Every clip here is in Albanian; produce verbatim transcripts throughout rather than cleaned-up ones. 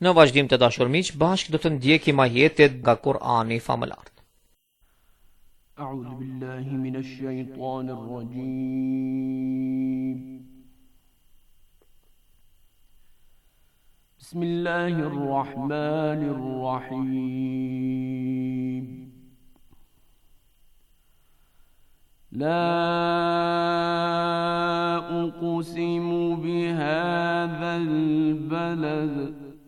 Në vazhdim të dashur miq, bashkë do të ndjekim ajetet nga Kurani famëlar. A'udhu billahi minash shaitanir rajim. Bismillahir rahmanir rahim. La uqsimu bihadhal balad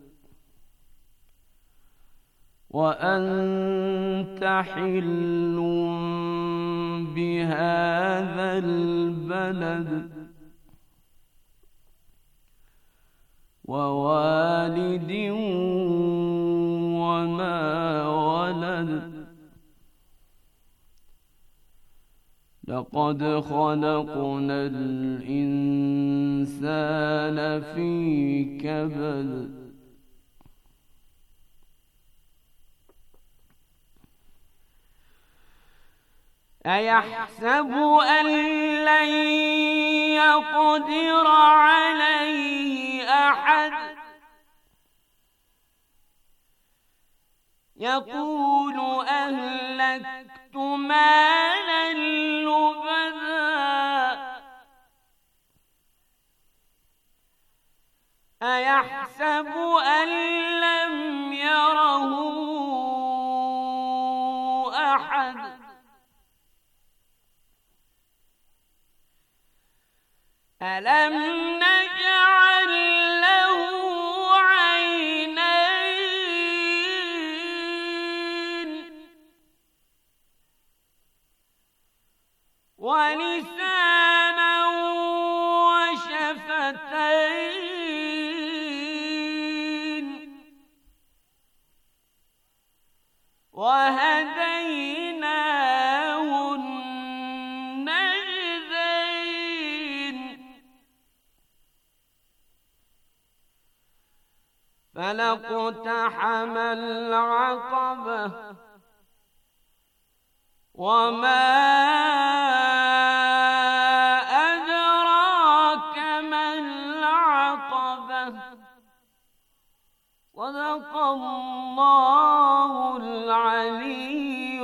وأنت حل بهذا البلد ووالد وما ولد لقد خلقنا الإنسان في كبد أيحسب أن لن يقدر عليه أحد يقول أهلكت مالا لبدا أيحسب أن لم يره أحد ألم نجعل له عينين ولسانا وشفتين وهديناه فلاقتحم العقبة وما أدراك ما العقبة صدق الله العلي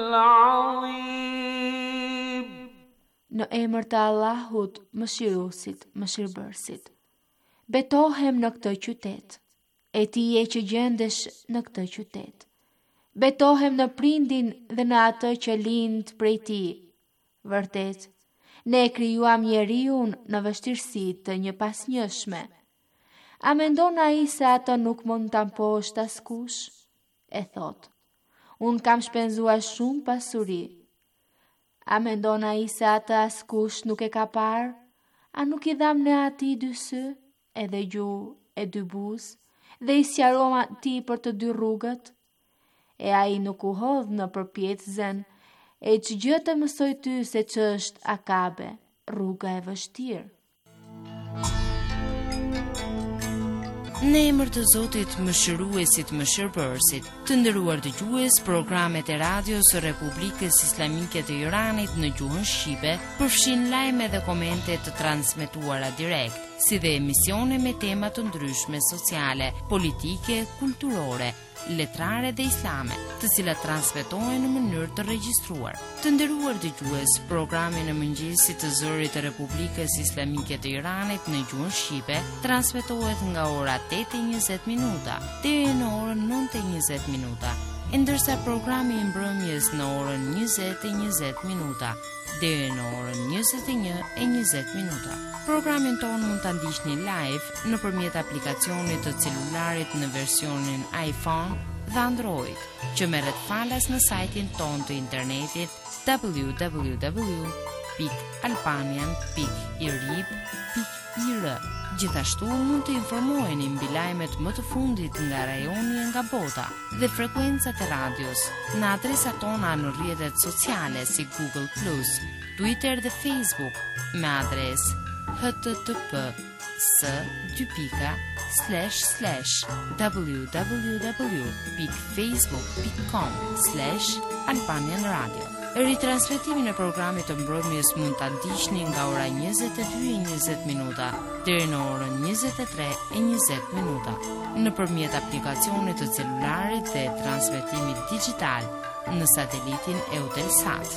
العظيم. Në emër të Allahut, Mëshiruesit, Mëshirbërësit. Betohem në këtë qytet, e ti e që gjendesh në këtë qytet. Betohem në prindin dhe në atë që lind prej ti. Vërtet, ne e krijuam njeriun në vështirësi të një pasnjëshme. A mendon ai se atë nuk mund ta mposhtë askush? E thot, unë kam shpenzuar shumë pasuri. A mendon ai se atë askush nuk e ka parë? A nuk i dham në ati dy sy, edhe gjuhë e dy buzë, dhe i sqarova ti për të dy rrugët? E ai nuk u hodh në përpjetësen, e që gjë të mësoj ty se që është Akabe, rruga e vështirë. Në emër të Zotit, Mëshiruesit, Mëshirbërësit, të nderuar dëgjues, programet e radios së Republikës Islamike të Iranit në gjuhën shqipe përfshin lajme dhe komente të transmetuara direkt, si dhe emisione me tema të ndryshme sociale, politike, kulturore, letrare dhe islame, të cilat transmetohen në mënyrë të regjistruar. Të nderuar dëgjues, programi në mëngjesit të zërit të Republikës Islamike të Iranit në gjuhën shqipe transmetohet nga ora tetë e njëzet minuta deri në orën nëntë e njëzet minuta, ndërsa programi i mbrëmjes në orën njëzet e njëzet minuta deri në orën njëzet e një e njëzet minuta. Programin ton mund ta ndiqni live nëpërmjet aplikacionit të celularit në versionin iPhone dhe Android, që merret falas në sajtin ton të internetit w w w pikë albanian pikë i rib pikë i r. Gjithashtu mund të informoheni mbi lajmet më të fundit nga rajoni e nga bota dhe frekuencat e radios në adresat tona në rrjetet sociale si Google plus, Twitter dhe Facebook me adresë h t t p s dy pika slash slash w w w pikë facebook pikë com slash albanian radio. Ritransmetimin e programit të mbrëmjes mund ta ndiqni nga ora njëzet e dy e njëzet minuta deri në orën njëzet e tre e njëzet minuta nëpërmjet aplikacionit të celularit dhe transmetimit digital në satelitin Eutelsat.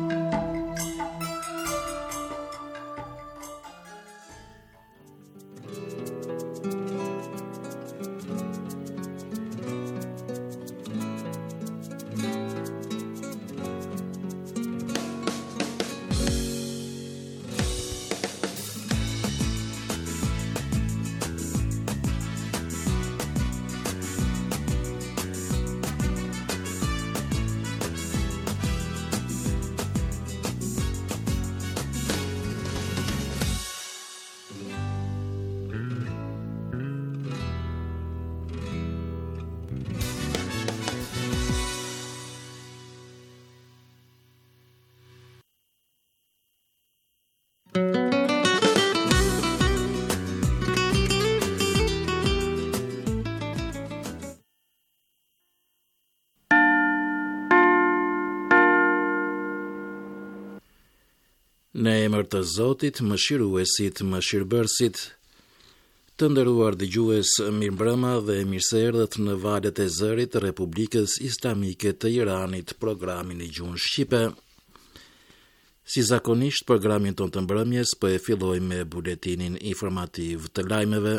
Në emër të Zotit, mëshiruesit, mëshirbërësit, të nderuar dëgjues, mirëmbrëma dhe mirëse erdhët në valët e zërit të Republikës Islamike të Iranit, programin e gjuhën shqipe. Si zakonisht, programin ton të mbrëmjes po e filloj me buletinin informativ të lajmeve.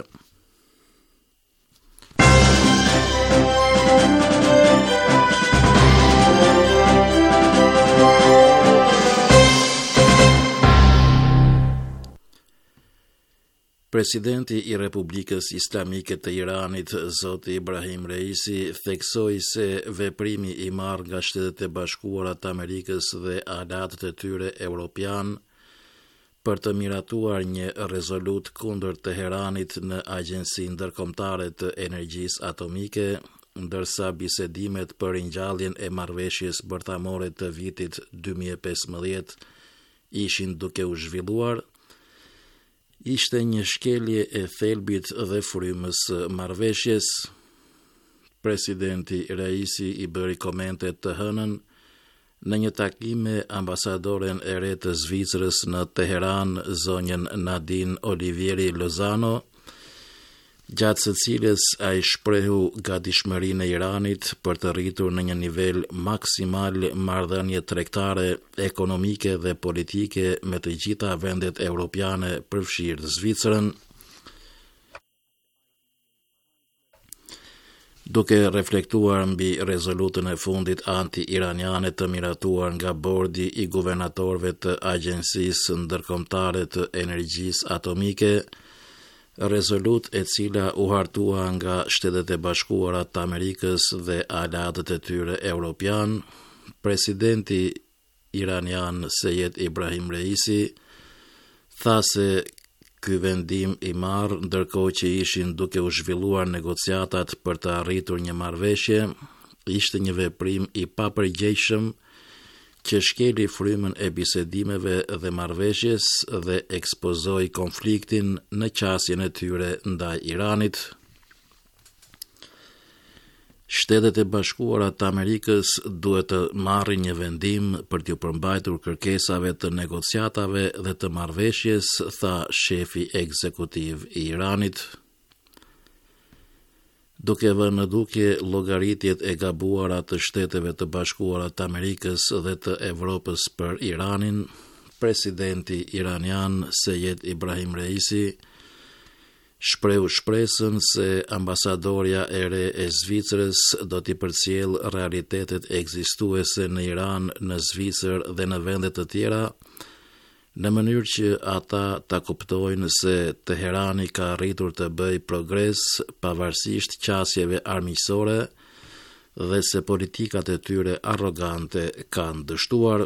Presidenti i Republikës Islamike të Iranit, Zoti Ibrahim Reisi, theksoi se veprimi i marrë nga Shtetet e Bashkuara të Amerikës dhe aleatët e tyre europian për të miratuar një rezolut kundër Teheranit në Agjencinë Ndërkombëtare të Energjisë Atomike, ndërsa bisedimet për ringjalljen e marrëveshjes bërtamore të vitit dy mijë e pesëmbëdhjetë ishin duke u zhvilluar, ishte një shkelje e thelbit dhe frymës marrëveshjes. Presidenti Reisi i bëri komente të hënën në një takim me ambasadoren e re të Zvicrës në Teheran, zonjën Nadine Olivieri Lozano, gjatë së cilës ai shprehu gatishmërinë e Iranit për të rritur në një nivel maksimal marrëdhënie tregtare, ekonomike dhe politike me të gjitha vendet europiane, përfshirë Zvicrën. Duke reflektuar mbi rezolutën e fundit anti-iraniane të miratuar nga bordi i guvernatorëve të Agjencisë Ndërkombëtare të Energjisë Atomike, rezolut e cila u hartua nga Shtetet e Bashkuara të Amerikës dhe aleatët e tyre europian, presidenti iranian Sejed Ibrahim Reisi tha se ky vendim i marrë ndërkohë që ishin duke u zhvilluar negociatat për të arritur një marrëveshje, ishte një veprim i papërgjegjshëm që shkeli frymën e bisedimeve dhe marrëveshjes dhe ekspozoi konfliktin në qasjen e tyre ndaj Iranit. Shtetet e Bashkuara të Amerikës duhet të marrin një vendim për t'u përmbajtur kërkesave të negociatave dhe të marrëveshjes, tha shefi ekzekutiv i Iranit. Duke vënë në dukje llogaritjet e gabuara të Shteteve të Bashkuara të Amerikës dhe të Evropës për Iranin, presidenti iranian Sejed Ibrahim Reisi shprehu shpresën se ambasadorja e re e Zvicrës do t'i përcjellë realitetet ekzistuese në Iran, në Zvicër dhe në vende të tjera, në mënyrë që ata ta kuptojnë se Teherani ka arritur të bëjë progres pavarësisht qasjeve armiqësore dhe se politikat e tyre arrogante kanë dështuar.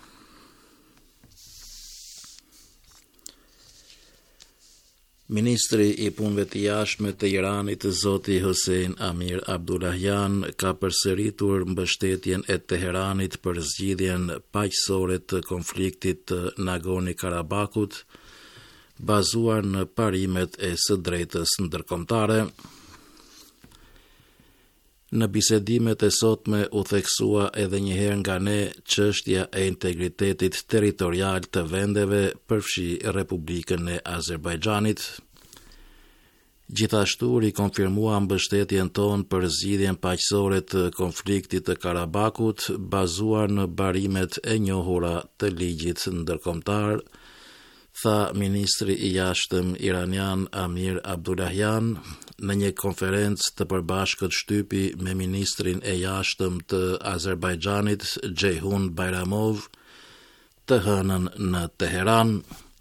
Ministri i punëve të jashtme të Iranit, Zoti Hossein Amir Abdullahian, ka përsëritur mbështetjen e Teheranit për zgjidhjen paqësore të konfliktit të Nagorno-Karabakut, bazuar në parimet e së drejtës ndërkombëtare. Në bisedimet e sotme u theksua edhe njëherë nga ne çështja e integritetit territorial të vendeve, përfshi Republikën e Azerbajxhanit. Gjithashtu rikonfirmua mbështetjen tonë për zgjidhjen paqësore të konfliktit të Karabakut, bazuar në barimet e njohura të ligjit ndërkombëtar, tha ministri i jashtëm iranian Amir Abdullahian në një konferencë të përbashkët shtypi me ministrin e jashtëm të Azerbajxhanit Ceyhun Bayramov të hënën në Teheran.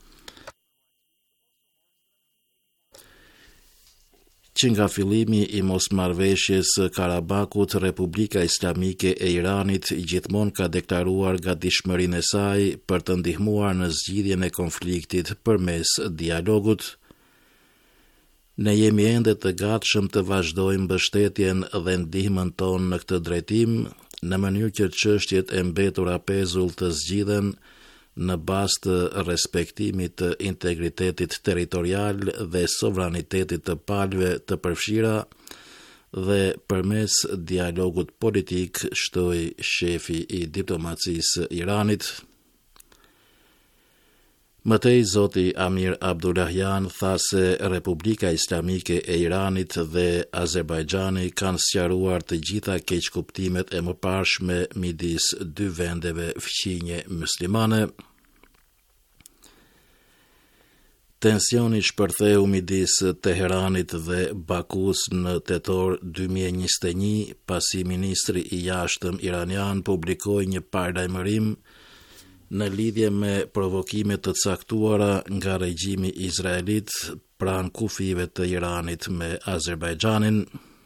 Që nga fillimi i mosmarrveshjes së Karabakut, Republika Islamike e Iranit gjithmonë ka deklaruar gatishmërinë e saj për të ndihmuar në zgjidhjen e konfliktit përmes dialogut. Ne jemi ende të gatshëm të vazhdojmë mbështetjen dhe ndihmën tonë në këtë drejtim, në mënyrë që çështjet e mbetura pezull të zgjidhen në bazë të respektimit të integritetit territorial dhe sovranitetit të palëve të përfshira dhe përmes dialogut politik, shtoi shefi i diplomacisë Iranit. Mëtej zoti Amir Abdullahian tha se Republika Islamike e Iranit dhe Azerbajxhani kanë sqaruar të gjitha keqkuptimet e mëparshme midis dy vendeve fqinje muslimane. Tensioni shpërtheu midis Teheranit dhe Bakus në tetor dy mijë e njëzet e një, pasi ministri i jashtëm iranian publikoi një paralajmërim në lidhje me provokime të caktuara nga regjimi izraelit pranë kufive të Iranit me Azerbajxhanin.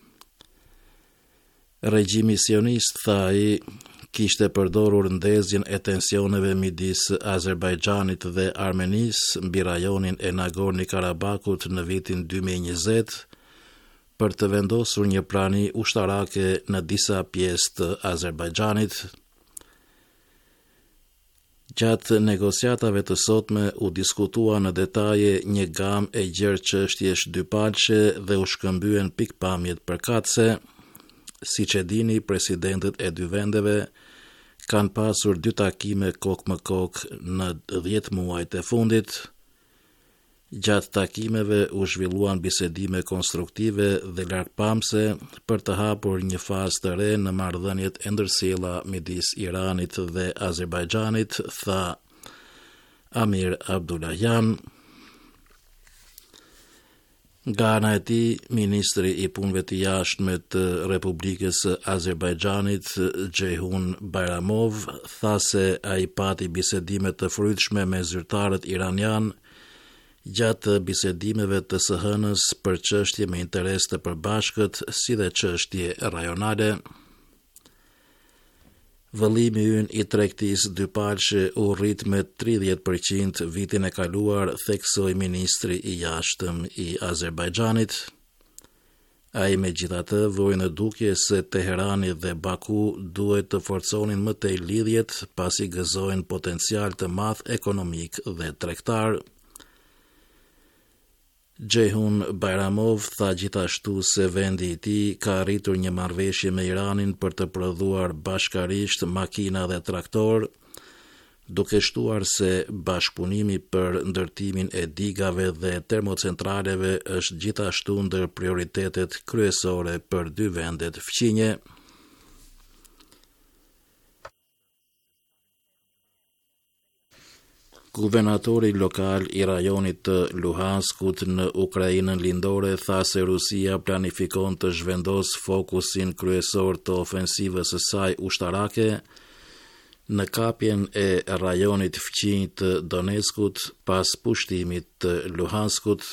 Regjimi sionist, tha ai, kishte përdorur ndezjen e tensioneve midis Azerbajxhanit dhe Armenisë mbi rajonin e Nagorno-Karabakut në vitin dy mijë e njëzet për të vendosur një prani ushtarake në disa pjesë të Azerbajxhanit. Gjatë negociatave të sotme u diskutua në detaje një gamë e gjerë çështjesh dypalçe dhe u shkëmbyen pikpamjet përkatëse. Siç e dini, presidentët e dy vendeve kanë pasur dy takime kokë më kokë në dhjetë muajt e fundit. Gjatë takimeve u zhvilluan bisedime konstruktive dhe largpamëse për të hapur një fazë të re në marrëdhëniet e ndërsjella midis Iranit dhe Azerbajxhanit, tha Amir Abdullahian. Nga ana e tij, ministri i punëve të jashtme të Republikës së Azerbajxhanit Ceyhun Bayramov tha se ai pati bisedime të frytshme me zyrtarët iranian gjatë bisedimeve të së hënës për çështje me interes të përbashkët si dhe çështje rajonale. Vëllimi ynë i tregtisë dypalçe u rrit me tridhjetë përqind vitin e kaluar, theksoi ministri i jashtëm i Azerbajxhanit. Ai megjithatë voi në dukje se Teherani dhe Baku duhet të forconin më tej lidhjet pasi gëzojnë potencial të madh ekonomik dhe tregtar. Ceyhun Bayramov tha gjithashtu se vendi i tij ka arritur një marrëveshje me Iranin për të prodhuar bashkarisht makina dhe traktor, duke shtuar se bashkëpunimi për ndërtimin e digave dhe termocentraleve është gjithashtu ndër prioritetet kryesore për dy vendet fqinje. Guvernatori lokal i rajonit të Luhanskut në Ukrainën lindore tha se Rusia planifikon të zhvendos fokusin kryesor të ofensivës së saj ushtarake në kapjen e rajonit fqinj të Donetskut pas pushtimit të Luhanskut.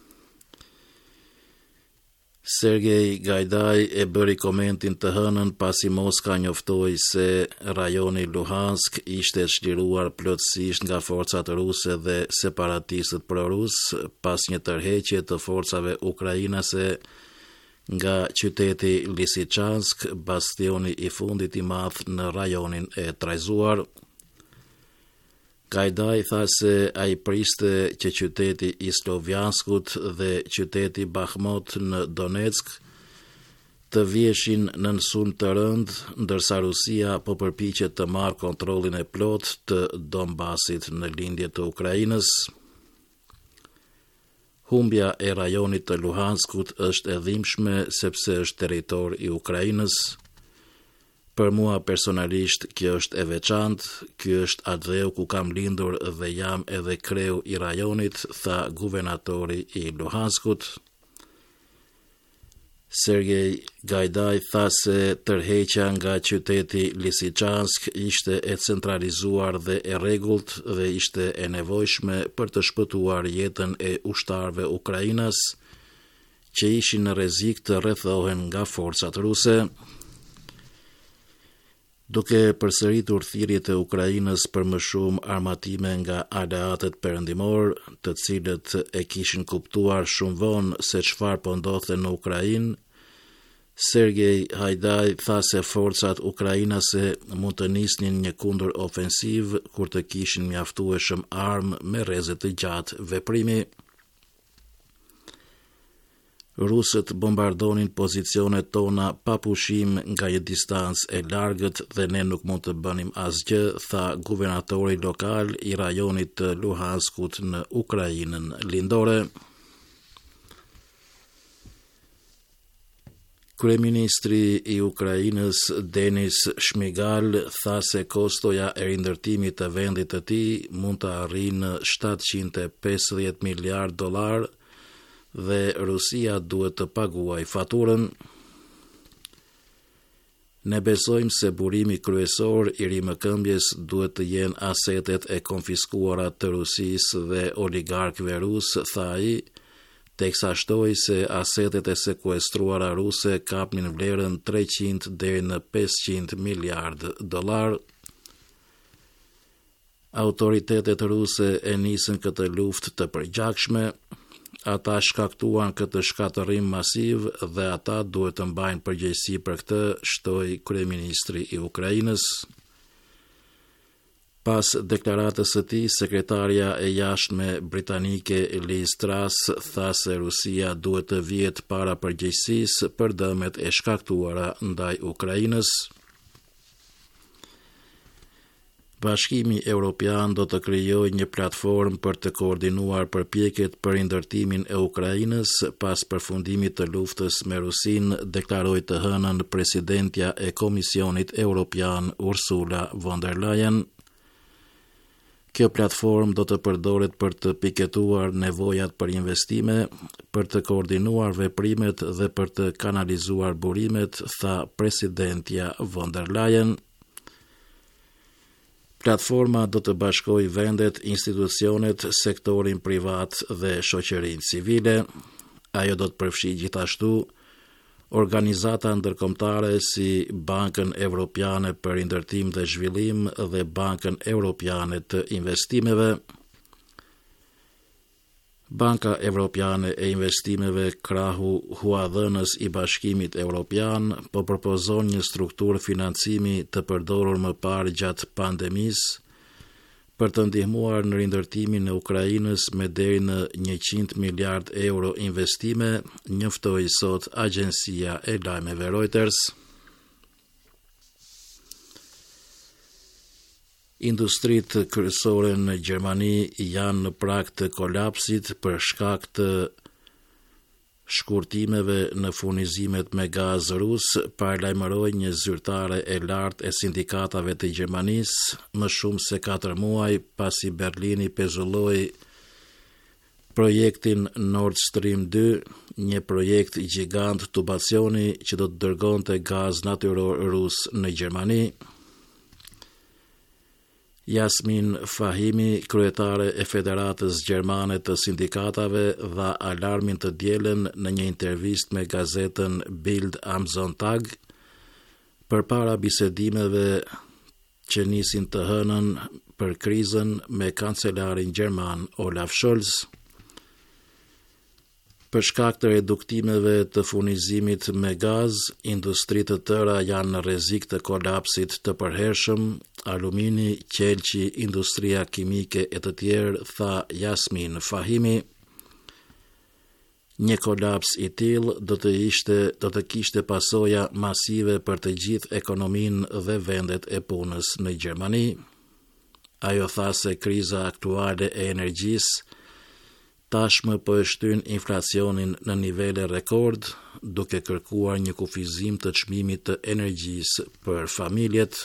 Sergej Gajdaj e bëri komentin të hënën pasi Moska njoftoi se rajoni Luhansk ishte çliruar plotësisht nga forcat ruse dhe separatistët prorus pas një tërheqje të forcave ukrainase nga qyteti Lysychansk, bastioni i fundit i madh në rajonin e trajzuar. Gajdaj tha se ai priste që qyteti i Slovjanskut dhe qyteti Bakhmut në Donetsk të vjeshin në sulm të rënd, ndërsa Rusia po përpiqet të marrë kontrollin e plot të Donbasit në lindje të Ukrainës. Humbja e rajonit të Luhanskut është e dhimbshme sepse është territor i Ukrainës. Për mua personalisht kjo është e veçantë, ky është atë ku kam lindur dhe jam edhe kreu i rajonit, tha guvernatori i Luhanskut. Sergej Gajdaj tha se tërheqja nga qyteti Lisichansk ishte e centralizuar dhe e rregullt dhe ishte e nevojshme për të shpëtuar jetën e ushtarëve ukrainas që ishin në rrezik të rrethohen nga forcat ruse. Duke përsëritur thirrjet e Ukrainës për më shumë armatime nga aleatët perëndimor, të cilët e kishin kuptuar shumë vonë se çfarë po ndodhte në Ukrainë, Sergej Hajdaj tha se forcat ukrainase mund të nisnin një kundër ofensiv kur të kishin mjaftueshëm armë me rreze të gjatë veprimi. Rusët bombardonin pozicionet tona pa pushim nga një distancë e largët dhe ne nuk mund të bënim asgjë, tha guvernatori lokal i rajonit të Luhanskut në Ukrainën lindore. Kryeministri i Ukrainës Denis Shmigal tha se kostoja e rindërtimit të vendit të tij mund të arrijë shtatëqind e pesëdhjetë miliardë dollar dhe Rusia duhet të paguajë faturën. Ne besojmë se burimi kryesor i rimëkëmbjes duhet të jenë asetet e konfiskuara të Rusisë dhe oligarkëve rusë, tha ai, teksa shtoi se asetet e sekuestruara ruse kapnin vlerën treqind deri në pesëqind miliardë dollar. Autoritetet ruse e nisën këtë luftë të përgjakshme. Ata shkaktuan këtë shkatërrim masiv dhe ata duhet të mbajnë përgjegjësi për këtë, shtoi kryeministri i Ukrainës. Pas deklaratës së tij, sekretarja e jashtme britanike Liz Truss tha se Rusia duhet të vihet para përgjegjësisë për dëmet e shkaktuara ndaj Ukrainës. Bashkimi Evropian do të krijojë një platformë për të koordinuar përpjekjet për rindërtimin e Ukrainës pas përfundimit të luftës me Rusinë, deklaroi të hënën presidentja e Komisionit Evropian Ursula von der Leyen. Kjo platformë do të përdoret për të piketuar nevojat për investime, për të koordinuar veprimet dhe për të kanalizuar burimet, tha presidentja von der Leyen. Platforma do të bashkojë vendet, institucionet, sektorin privat dhe shoqërinë civile. Ajo do të përfshijë gjithashtu organizata ndërkombëtare si Bankën Evropiane për Rindërtim dhe Zhvillim dhe Bankën Evropiane të Investimeve. Banka Evropiane e Investimeve, krahu huadhënës i Bashkimit Evropian, po propozon një strukturë financimi të përdorur më parë gjatë pandemisë për të ndihmuar në rindërtimin e Ukrainës me deri në njëqind miliard euro investime, njoftoi sot agjencia e lajmeve Reuters. Industritë kryesore në Gjermani janë në prag të kolapsit për shkak të shkurtimeve në furnizimet me gaz rus, paralajmëroi një zyrtare e lartë e sindikatave të Gjermanisë, më shumë se katër muaj pasi Berlini pezulloi projektin Nord Stream dy, një projekt gjigant tubacioni që do të dërgonte gaz natyror rus në Gjermani. Jasmin Fahimi, kryetare e Federatës Gjermane të Sindikatave, dha alarmin të dielën në një intervistë me gazetën Bild am Sonntag përpara bisedimeve që nisin të hënën për krizën me kancelarin gjerman Olaf Scholz. Për shkak të reduktimeve të furnizimit me gaz, industritë të tëra janë në rrezik të kolapsit të përhershëm, alumini, qelçi, industria kimike e të tjerë, tha Jasmin Fahimi. Një kolaps i tillë do të ishte do të kishte pasoja masive për të gjithë ekonominë dhe vendet e punës në Gjermani. Ajo tha se kriza aktuale e energjisë tashmë po e shtyn inflacionin në nivele rekord, duke kërkuar një kufizim të çmimit të energjisë për familjet.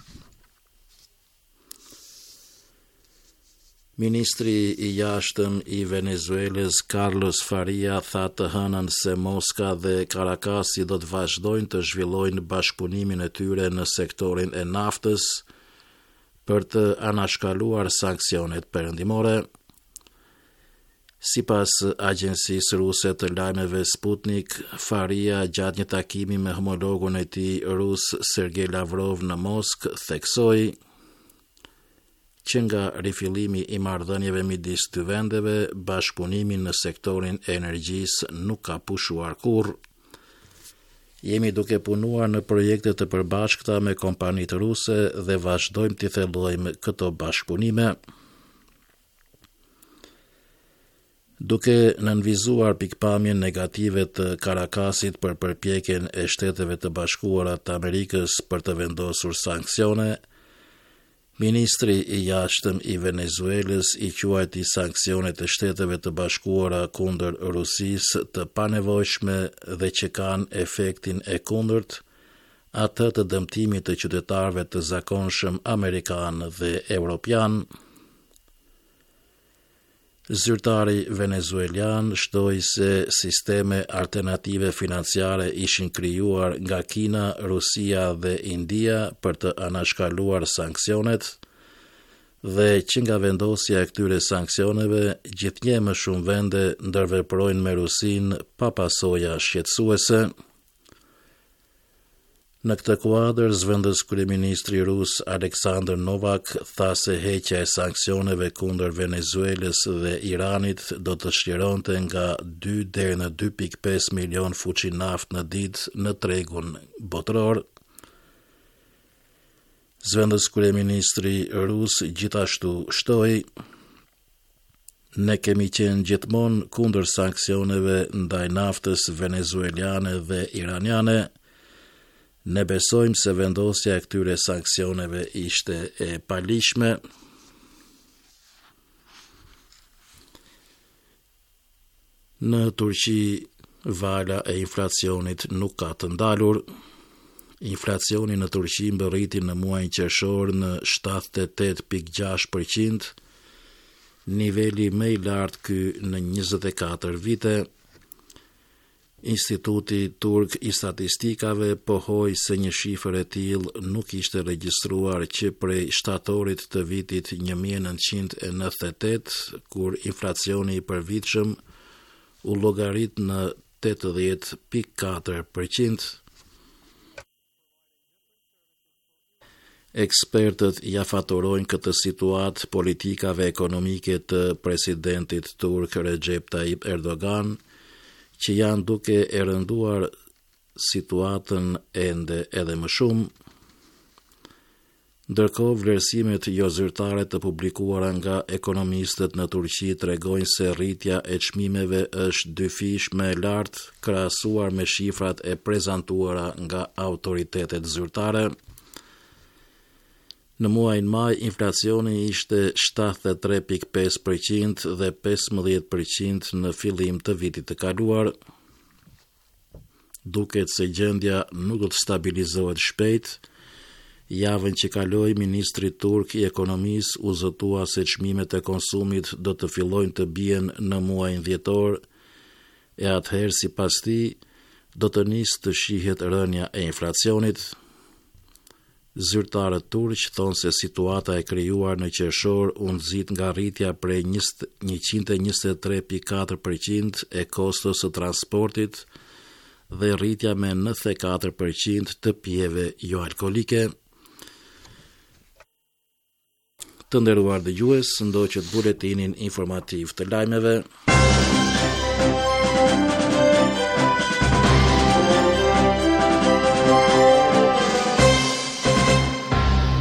Ministri i jashtëm i Venezuelës Carlos Faria tha të hënën se Moska dhe Karakasi do të vazhdojnë të zhvillojnë bashkëpunimin e tyre në sektorin e naftës për të anashkaluar sanksionet perëndimore. Sipas agjencisë ruse të lajmeve Sputnik, Faria gjatë një takimi me homologun e tij rus Sergej Lavrov në Moskë theksoi që nga rifillimi i marrëdhënieve midis dy vendeve, bashkëpunimi në sektorin e energjisë nuk ka pushuar kurrë. Jemi duke punuar në projekte të përbashkëta me kompanitë ruse dhe vazhdojmë të thellojmë këto bashkëpunime. Duke nënvizuar pikpamjen negative të Karakasit për përpjekjen e Shteteve të Bashkuara të Amerikës për të vendosur sanksione, Ministri i jashtëm i Venezuelës i quajti sanksionet e Shteteve të Bashkuara kundër Rusisë të panevojshme dhe që kanë efektin e kundërt, atë të dëmtimit të qytetarëve të zakonshëm amerikan dhe europian. Zyrtari venezuelian shtoi se sisteme alternative financiare ishin krijuar nga Kina, Rusia dhe India për të anashkaluar sanksionet dhe që nga vendosja e këtyre sanksioneve gjithnjë më shumë vende ndërveprojnë me Rusinë pa pasoja shqetësuese. Në këtë kuadër, zëvendës kryeministri rus Aleksandr Novak tha se heqja e sanksioneve kundër Venezuelës dhe Iranit do të shqironte nga dy deri në dy pikë pesë milion fuqi naftë në ditë në tregun botëror. Zëvendës kryeministri rus gjithashtu shtoi: Ne kemi qenë gjithmonë kundër sanksioneve ndaj naftës venezueliane dhe iraniane. Ne besojmë se vendosja e këtyre sanksioneve ishte e palishme. Në Turqi, vala e inflacionit nuk ka të ndalur. Inflacioni në Turqi mbërriti në muajin qershor në shtatëdhjetë e tetë pikë gjashtë përqind, niveli më i lartë ky në njëzet e katër vite. Instituti Turk i Statistikave pohoi se një shifër e tillë nuk ishte regjistruar që prej shtatorit të vitit një mijë e nëntëqind e nëntëdhjetë e tetë, kur inflacioni i përvitshëm u llogarit në tetëdhjetë pikë katër përqind. Ekspertët ja faturojnë këtë situatë politikave ekonomike të presidentit turk Recep Tayyip Erdogan, që janë duke e rënduar situatën ende edhe më shumë. Ndërkohë, vlerësimet jo zyrtare të publikuara nga ekonomistët në Turqi tregojnë se rritja e çmimeve është dyfish më e lartë krahasuar me shifrat e prezantuara nga autoritetet zyrtare. Në muajin maj, inflacioni ishte shtatëdhjetë e tre pikë pesë përqind dhe pesëmbëdhjetë përqind në fillim të vitit të kaluar. Duket se gjendja nuk do të stabilizohet shpejt. Javën që kaloi, ministri turk i ekonomisë u zotua se çmimet e konsumit do të fillojnë të bien në muajin dhjetor, e atëherë sipas tij do të nisë të shihet rënja e inflacionit. Zyrtarët turq thonë se situata e krijuar në qershor u nxit nga rritja prej njëqind e njëzet e tre pikë katër përqind e kostos së transportit dhe rritja me nëntëdhjetë e katër përqind të pijeve jo alkolike. Të nderuar dëgjues, ndoqët buletinin informativ të lajmeve.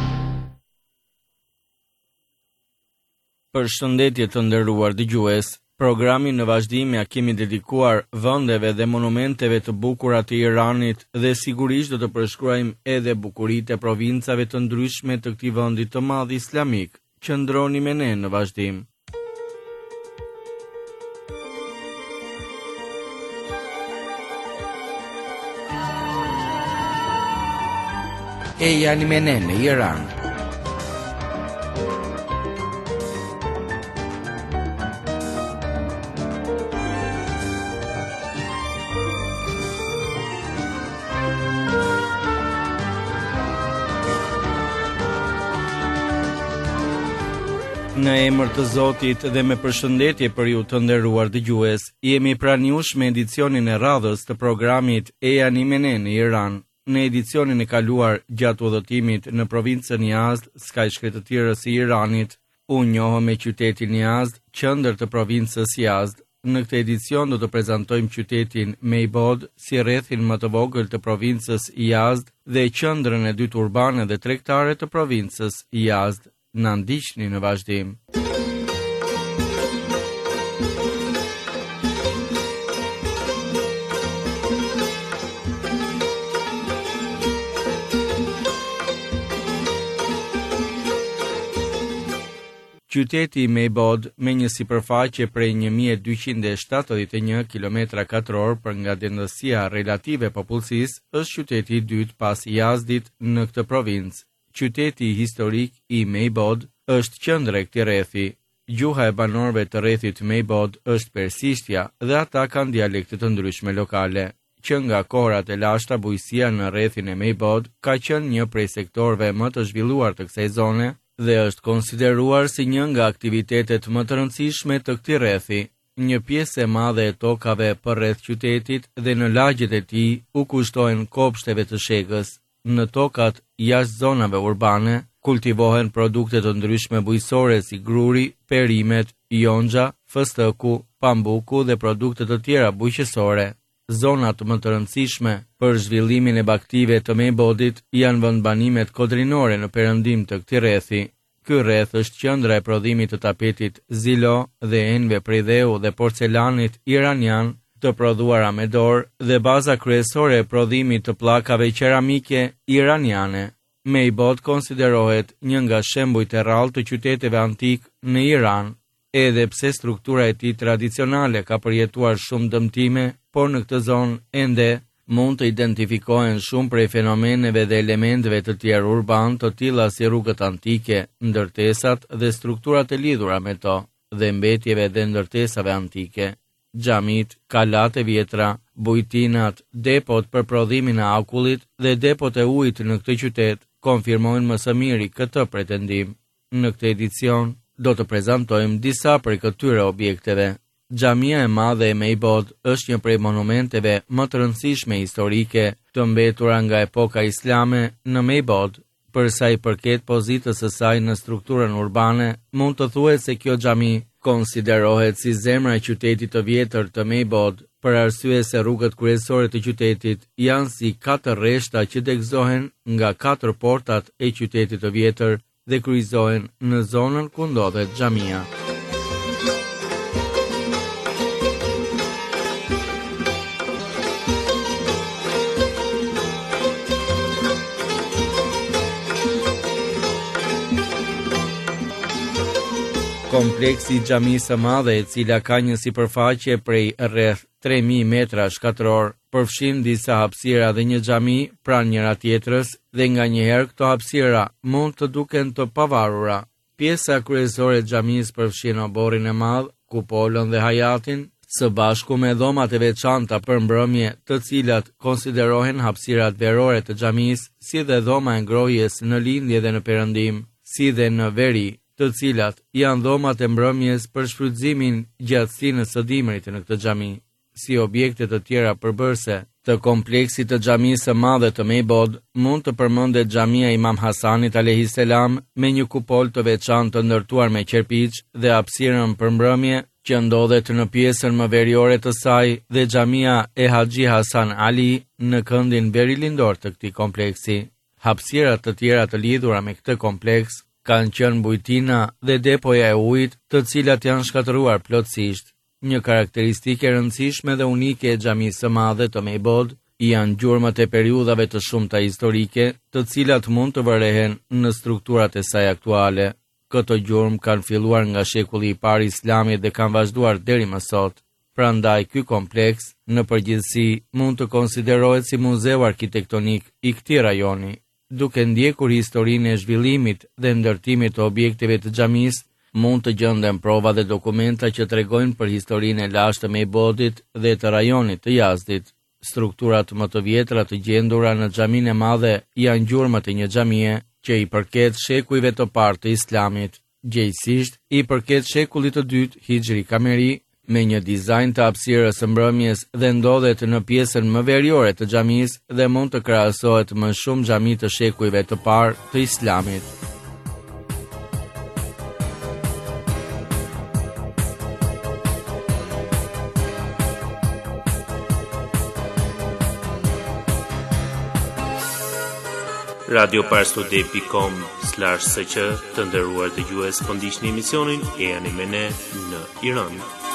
Përshëndetje të nderuar dëgjues, Programi në vazhdim ja kemi dedikuar vendeve dhe monumenteve të bukura të Iranit dhe sigurisht do të përshkruajmë edhe bukuritë e provincave të ndryshme të këtij vendi të madh islamik. Qëndroni me ne në vazhdim. E janë me ne në Iran. Në emër të Zotit dhe me përshëndetje për ju të nderuar dëgjues, jemi pranë jush me edicionin e radhës të programit E janë me ne në Iran. Në edicionin e kaluar gjatë udhëtimit në provincën Yazd, skaj shkretëtirës i Iranit, u njohëm me qytetin Yazd, qendër të provincës Yazd. Në këtë edicion do të prezantojmë qytetin Meybod si rrethin më të vogël të provincës Yazd dhe qendrën e dytë urbane dhe tregtare të provincës Yazd. Na ndiqni në vazhdim. Qyteti Meybod, me një sipërfaqe prej një mijë e dyqind e shtatëdhjetë e një kilometra katror për nga dendësia relative popullsisë, është qyteti i dytë pas Yazdit në këtë provincë. Qyteti historik i Meybod është qendra e këtij rrethi. Gjuha e banorëve të rrethit Meybod është persishtja dhe ata kanë dialekte të ndryshme lokale. Që nga kohrat e lashta bujësia në rrethin e Meybod ka qenë një prej sektorëve më të zhvilluar të kësaj zone dhe është konsideruar si një nga aktivitetet më të rëndësishme të këtij rrethi. Një pjesë e madhe e tokave përreth qytetit dhe në lagjet e tij u kushtohen kopshteve të shegës. Në tokat jashtë zonave urbane kultivohen produkte të ndryshme bujësore si gruri, perimet, jonxha, fëstëku, pambuku dhe produkte të tjera bujqësore. Zonat më të rëndësishme për zhvillimin e baktive të Meybodit janë vendbanimet kodrinore në perëndim të këtij rrethi. Ky rreth është qendra e prodhimit të tapetit zilo dhe enve prej dheu dhe porcelanit iranian të prodhuara me dorë dhe baza kryesore e prodhimit të pllakave qeramike iraniane. Meybod konsiderohet një nga shembujt e rrallë të qyteteve antik në Iran, edhe pse struktura e tij tradicionale ka përjetuar shumë dëmtime, por në këtë zonë ende mund të identifikohen shumë prej fenomeneve dhe elementeve të tjerë urban të tilla si rrugët antike, ndërtesat dhe strukturat e lidhura me to, dhe mbetjeve dhe ndërtesave antike. Xhamit, kalat e vjetra, bujtinat, depot për prodhimin e akullit dhe depot e ujit në këtë qytet konfirmojnë më së miri këtë pretendim. Në këtë edicion do të prezantojmë disa prej këtyre objekteve. Xhamia e madhe e Meybod është një prej monumenteve më të rëndësishme historike të mbetura nga epoka islame në Meybod. Për sa i përket pozitës së saj në strukturën urbane, mund të thuhet se kjo xhami konsiderohet si zemra e qytetit të vjetër të Meybod, për arsye se rrugët kryesore të qytetit janë si katër rreshta që degëzohen nga katër portat e qytetit të vjetër dhe kryqëzohen në zonën ku ndodhet xhamia. Kompleksi i xhamisë së madhe, e cila ka një sipërfaqe prej rreth tre mijë metra shkatror, përfshin disa hapësira dhe një xhami pranë njëra tjetrës dhe nganjëherë këto hapësira mund të duken të pavarura. Pjesa kryesore e xhamisë përfshin oborrin e madh, kupolën dhe hajatin, së bashku me dhomat e veçanta për mbrëmje, të cilat konsiderohen hapësirat verore të xhamisë, si dhe dhoma e ngrohjes në lindje dhe në perëndim, si dhe në veri, të cilat janë dhomat e mbrëmjes për shfrytëzimin gjatësinë së dimrit në këtë xhami. Si objekte të tjera përbërëse të kompleksit të xhamisë së madhe të Meybod, mund të përmendet xhamia Imam Hasanit alayhis salam me një kupol të veçantë të ndërtuar me qerpiç dhe hapësirën për mbrëmje që ndodhet në pjesën më veriore të saj dhe xhamia e Haxhi Hasan Ali në këndin verilindor të këtij kompleksi. Hapësirat të tjera të lidhura me këtë kompleks kanë qenë bujtina dhe depoja e ujit, të cilat janë shkatëruar plotësisht. Një karakteristikë e rëndësishme dhe unike e xhamisë së madhe të Meibod janë gjurmët e periudhave të shumta historike, të cilat mund të vërehen në strukturat e saj aktuale. Këto gjurmë kanë filluar nga shekulli i parë i Islamit dhe kanë vazhduar deri më sot. Prandaj ky kompleks në përgjithësi mund të konsiderohet si muzeu arkitektonik i këtij rajoni. Duke ndjekur historinë e zhvillimit dhe ndërtimit të objekteve të xhamisë, mund të gjenden prova dhe dokumenta që tregojnë për historinë e lashtë të Meibodit dhe të rajonit të Yazdit. Strukturat më të vjetra të gjendura në xhaminë e madhe janë gjurmët e një xhamie që i përket shekujve të parë të Islamit, gjejsisht i përket shekullit të dytë Hijri Kameri, me një dizajn të hapësirës së mbrëmjes dhe ndodhet në pjesën më veriore të xhamisë dhe mund të krahasohet më shumë xhami të shekujve të parë të Islamit. radio parstudi dot com slash s q të nderuar dëgjues, po ndiqni emisionin e jani me ne në Iran.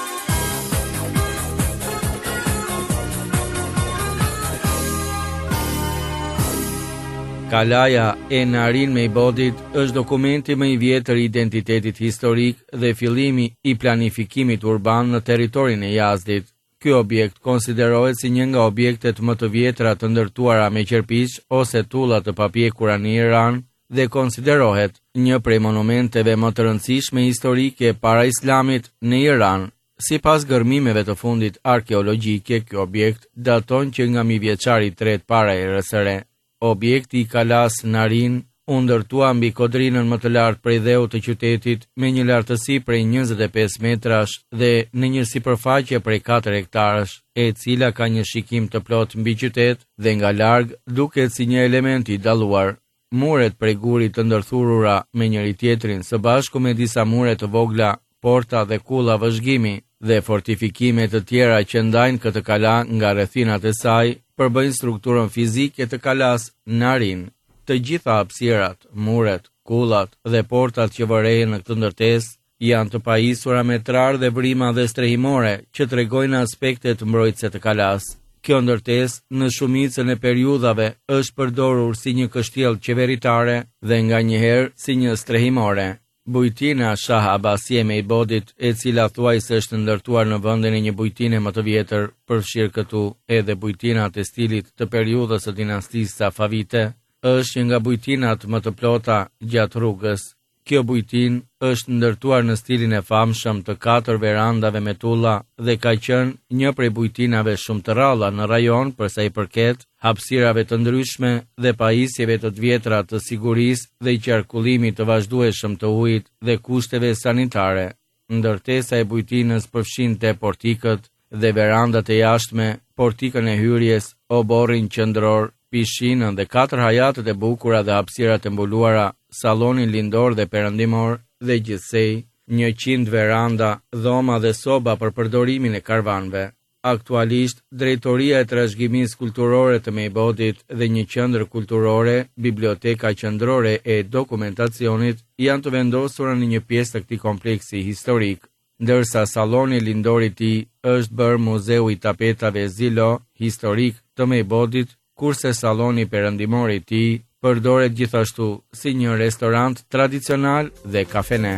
Kalaja e Narin Meibodit është dokumenti më i vjetër i identitetit historik dhe fillimi i planifikimit urban në territorin e Yazdit. Ky objekt konsiderohet si një nga objektet më të vjetra të ndërtuara me qerpiç ose tulla të papjekura në Iran dhe konsiderohet një prej monumenteve më të rëndësishme historike para Islamit në Iran. Sipas gërmimeve të fundit arkeologjike, ky objekt daton që nga mijëvjeçari i tretë para erës së re. Objekti i kalas Narin u ndërtua mbi kodrinën më të lartë prej dheut të qytetit me një lartësi prej njëzet e pesë metrash dhe në një sipërfaqe prej katër hektarësh, e cila ka një shikim të plot mbi qytet dhe nga larg duket si një element i dalluar. Muret prej gurit të ndërthurura me njëri tjetrin së bashku me disa mure të vogla, porta dhe kulla vëzhgimi dhe fortifikime të tjera që ndajnë këtë kala nga rrethinat e saj, përbëjnë strukturën fizike të kalas Narin. Të gjitha hapësirat, muret, kullat dhe portat që vërejnë në këtë ndërtesë janë të pajisura me trar dhe vrima dhe strehimore që tregojnë aspektet mbrojtëse të kalas. Kjo ndërtesë në shumicën e periudhave është përdorur si një kështjell qeveritare dhe nganjëherë si një strehimore. Bujtina Shah Abbasie Meibodit, e cila thuajse është ndërtuar në vendin e një bujtine më të vjetër, përfshirë këtu edhe bujtinat e stilit të periudhës së dinastisë Safavite, është një nga bujtinat më të plota gjatë rrugës. Kjo bujtin është ndërtuar në stilin e famshëm të katër verandave me tulla dhe ka qenë një prej bujtinave shumë të rralla në rajon për sa i përket hapësirave të ndryshme dhe pajisjeve të vjetra të sigurisë dhe i qarkullimit të vazhdueshëm të ujit dhe kushteve sanitare. Ndërtesa e bujtinës përfshinte portikët dhe verandat e jashtme, portikën e hyrjes, oborrin qendror, pishinën dhe katër hajatët e bukura dhe hapësirat e mbuluara, sallonin lindor dhe perëndimor dhe gjithsej njëqind veranda, dhoma dhe soba për përdorimin e karvanëve. Aktualisht, drejtoria e trashëgimisë kulturore të Meibodit dhe një qendër kulturore, biblioteka qendrore e dokumentacionit janë të vendosura në një pjesë të këtij kompleksi historik, ndërsa salloni lindor i tij është bërë muzeu i tapetave Zilo historik të Meibodit, kurse salloni perëndimor i tij përdoret gjithashtu si një restorant tradicional dhe kafene.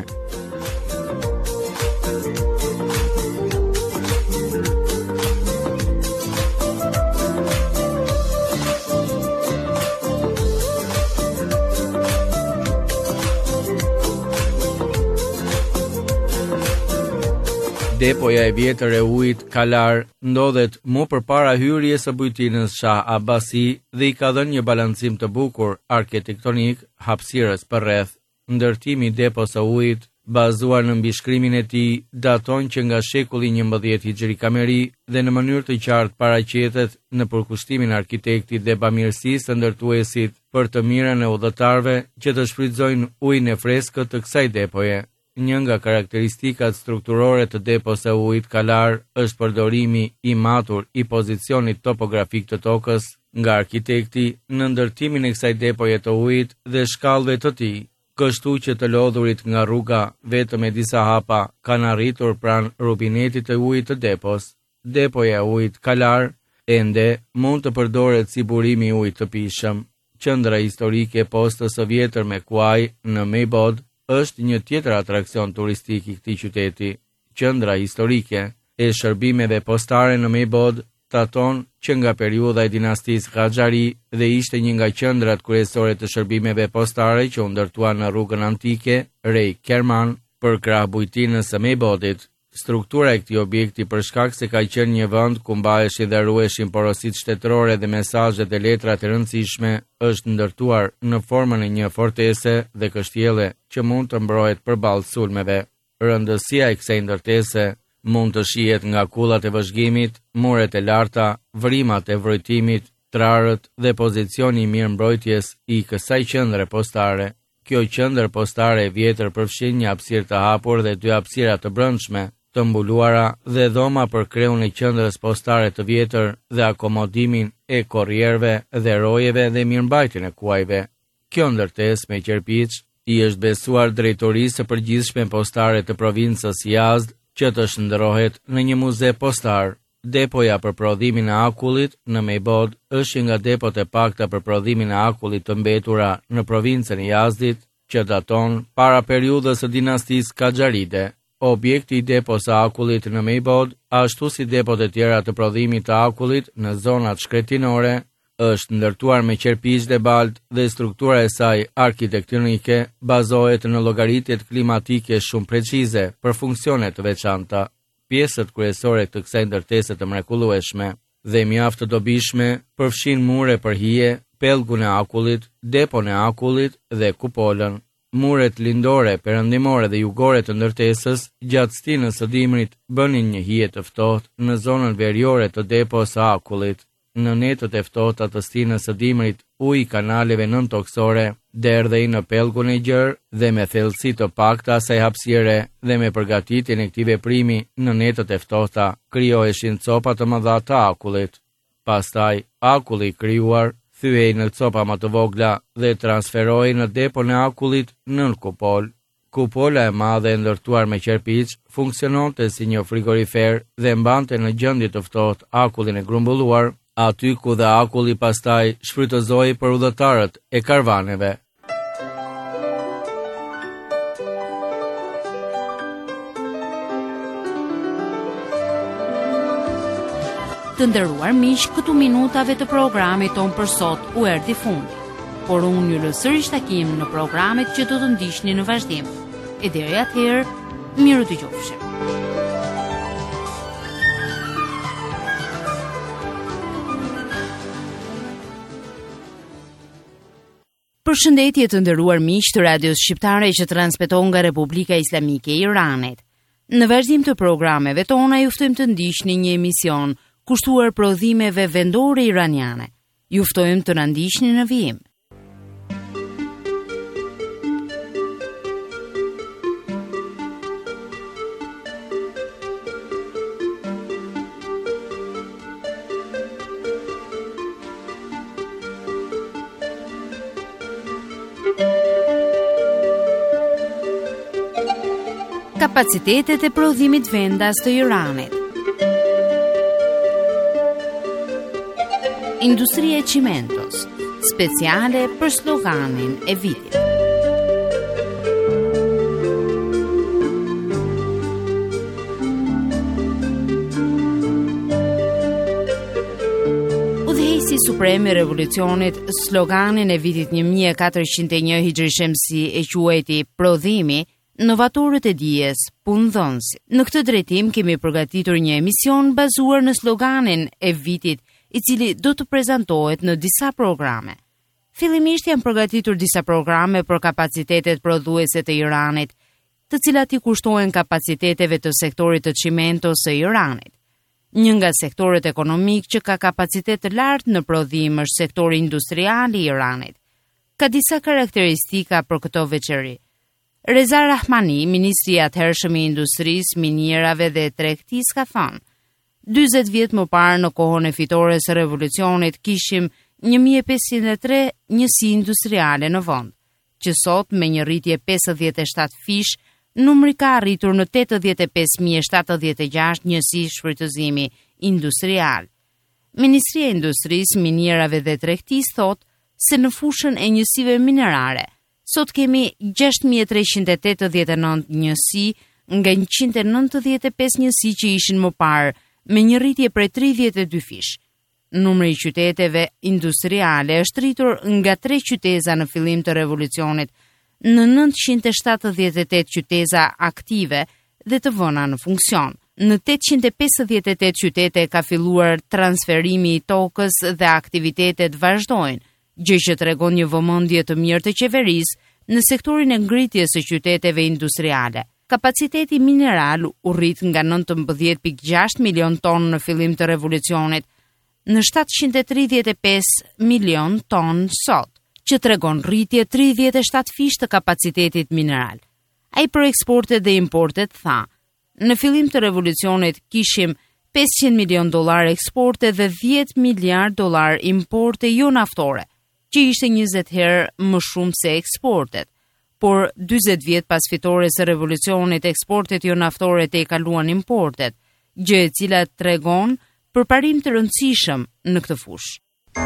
Depoja e vjetër e ujit Kalar ndodhet më përpara hyrjes së bujtinës Shah Abbasi dhe i ka dhënë një balancim të bukur arkitektonik hapësirës përreth. Ndërtimi i depos së ujit, bazuar në mbishkrimin e tij, daton që nga shekulli njëmbëdhjetë Hijri Kameri dhe në mënyrë të qartë paraqetet në përkushtimin e arkitektit dhe bamirësisë të ndërtuesit për të mirën e udhëtarëve që të shfrytëzojnë ujin e freskët të kësaj depoje. Një nga karakteristikat strukturore të depos së ujit Kalar është përdorimi i matur i pozicionit topografik të tokës nga arkitekti në ndërtimin e kësaj depoje të ujit dhe shkallëve të tij. kështu që të lodhurit nga rruga vetëm e disa hapa kanë arritur pranë rubinetit të ujit të depos. Depoja e ujit Kalar ende mund të përdoret si burimi i ujit të pishëm. Qendra historike e postës së vjetër me kuaj në Mejbod është një tjetër atraksion turistik i këtij qyteti. Qendra historike e shërbimeve postare në Mejbod daton që nga periudha e dinastisë Qaxhari dhe ishte një nga qendrat kryesore të shërbimeve postare që u ndërtua në rrugën antike Rej Kerman për krah bujtinës së Mejbodit. Struktura e këtij objekti për shkak se ka qenë një vend ku mbaheshin dhe ruheshin porositë shtetërore dhe mesazhet e letrat e rëndësishme, është ndërtuar në formën e një fortese dhe kështjelle që mund të mbrohet përballë sulmeve. Rëndësia e kësaj ndërtese mund të shihet nga kullat e vëzhgimit, muret e larta, vrimat e vrojtimit, trarët dhe pozicioni i mirë mbrojtjes i kësaj qendre postare. Kjo qendër postare e vjetër përfshin një hapësirë të hapur dhe dy hapësira të brendshme, të mbuluara dhe dhoma për kreun e qendrës postare të vjetër dhe akomodimin e korrierëve dhe rojeve dhe mirëmbajtjen e kuajve. Kjo ndërtesë me qerpiç i është besuar drejtorisë së përgjithshme postare të provincës Yazd që të shndërrohet në një muze postar. Depoja për prodhimin e akullit në Mejbod është nga depot e pakta për prodhimin e akullit të mbetura në provincën e Yazdit që daton para periudhës së dinastisë Qaxharide. Objekti i depos së akullit në Mejbod, ashtu si depot e tjera të prodhimit të akullit në zonat shkretinore, është ndërtuar me qerpiç dhe balt dhe struktura e saj arkitektonike bazohet në llogaritjet klimatike shumë precize për funksione të veçanta. Pjesët kryesore të kësaj ndërtese të mrekullueshme dhe mjaft të dobishme përfshin mure për hije, pellgun e akullit, depon e akullit dhe kupolën. Muret lindore, perëndimore dhe jugore të ndërtesës gjatë stinës së dimrit bënin një hije të ftohtë në zonën veriore të depos së akullit. Në netët e ftohta të stinës së dimrit, uji i kanaleve nëntoksore derdhej në pellgun e gjerë dhe me thellësi të pakta asaj hapësire dhe me përgatitjen e këtij veprimi në netët e ftohta krijoheshin copa të mëdha të akullit. Pastaj, akulli i krijuar thyhej në copa më të vogla dhe transferohej në depon e akullit nën kupol. Kupola e madhe e ndërtuar me qerpiç funksiononte si një frigorifer dhe mbante në gjendje të ftohtë akullin e grumbulluar, aty ku dhe akulli pastaj shfrytëzohej për udhëtarët e karvaneve. Të nderuar miq, këtu minutave të programit ton për sot u erdhi fundi. Por unë ju lë sërish takim në programet që do të ndiqni në vazhdim. E deri atëherë, miru të qofshim. Përshëndetje të nderuar miq të Radios Shqiptare që transmeton nga Republika Islamike e Iranit. Në vazhdim të programeve tona ju ftojmë të ndiqni një emision kushtuar prodhimeve vendore iraniane. Ju ftojmë të na ndiqni në vijim. Kapacitetet e prodhimit vendas të Iranit. Industria e Cimentos, speciale për sloganin e vitit. Udhëheqësi suprem i revolucionit, sloganin e vitit një mijë e katërqind e një Hijri Shamsi e quajti prodhimi, novatorët e dijes, punëdhënësit. Në këtë drejtim kemi përgatitur një emision bazuar në sloganin e vitit, i cili do të prezantohet në disa programe. Fillimisht janë përgatitur disa programe për kapacitetet prodhuese të Iranit, të cilat i kushtohen kapaciteteve të sektorit të Cimentos së Iranit. Një nga sektorët ekonomik që ka kapacitet të lartë në prodhim është sektori industrial i Iranit. Ka disa karakteristika për këto veçori. Reza Rahmani, ministri i atëhershëm i industrisë, minierave dhe tregtisë, ka thënë: dyzet vjet më parë në kohën e fitores së revolucionit kishim një mijë e pesëqind e tre njësi industriale në vend. që sot me një rritje pesëdhjetë e shtatë fish, numri ka arritur në tetëdhjetë e pesë mijë e shtatëdhjetë e gjashtë njësi shfrytëzimi industrial. Ministria e Industrisë, Minierave dhe Tregtisë thot se në fushën e njësive minerare, sot kemi gjashtë mijë treqind e tetëdhjetë e nëntë njësi nga njëqind e nëntëdhjetë e pesë njësi që ishin më parë, me një rritje prej tridhjetë e dy fish. Numri i qyteteve industriale është rritur nga tre qyteza në fillim të revolucionit në nëntëqind e shtatëdhjetë e tetë qyteza aktive dhe të vëna në funksion. Në tetëqind e pesëdhjetë e tetë qytete ka filluar transferimi i tokës dhe aktivitetet vazhdojnë, gjë që tregon një vëmendje të mirë të qeverisë në sektorin e ngritjes së qyteteve industriale. Kapaciteti mineral u rrit nga nëntëmbëdhjetë pikë gjashtë milion tonë në fillim të revolucionit në shtatëqind e tridhjetë e pesë milion tonë sot, që tregon rritje tridhjetë e shtatë fish të kapacitetit mineral. Ai për eksportet dhe importet tha: në fillim të revolucionit kishim pesëqind milion dollar eksporte dhe dhjetë miliard dollar importe jo naftore, që ishte njëzet herë më shumë se eksportet. Por dyzet vjet pas fitores së revolucionit, eksportet jo naftore të i kaluan importet, gjë e cila tregon për parim të rëndësishëm në këtë fushë.